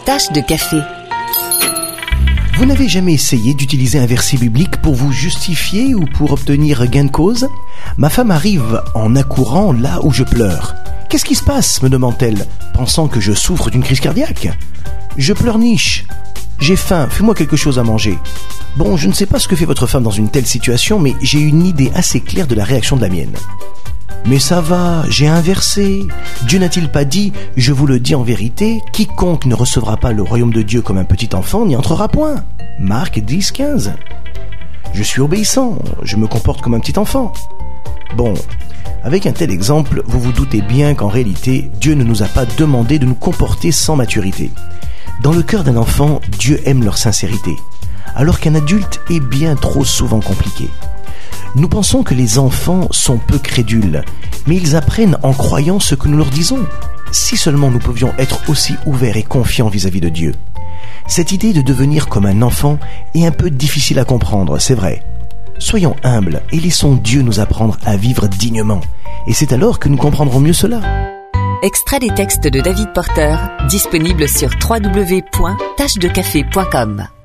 Tasse de café. Vous n'avez jamais essayé d'utiliser un verset biblique pour vous justifier ou pour obtenir gain de cause ? Ma femme arrive en accourant là où je pleure. « Qu'est-ce qui se passe ?» me demande-t-elle, pensant que je souffre d'une crise cardiaque. Je pleurniche. « J'ai faim, fais-moi quelque chose à manger. » Bon, je ne sais pas ce que fait votre femme dans une telle situation, mais j'ai une idée assez claire de la réaction de la mienne. « Mais ça va, j'ai un verset. Dieu n'a-t-il pas dit, je vous le dis en vérité, quiconque ne recevra pas le royaume de Dieu comme un petit enfant n'y entrera point. » Marc 10, 15. Je suis obéissant, je me comporte comme un petit enfant. Bon, avec un tel exemple, vous vous doutez bien qu'en réalité, Dieu ne nous a pas demandé de nous comporter sans maturité. Dans le cœur d'un enfant, Dieu aime leur sincérité, alors qu'un adulte est bien trop souvent compliqué. Nous pensons que les enfants sont peu crédules, mais ils apprennent en croyant ce que nous leur disons. Si seulement nous pouvions être aussi ouverts et confiants vis-à-vis de Dieu. Cette idée de devenir comme un enfant est un peu difficile à comprendre, c'est vrai. Soyons humbles et laissons Dieu nous apprendre à vivre dignement. Et c'est alors que nous comprendrons mieux cela. Extrait des textes de David Porter, disponible sur www.tassedecafé.com.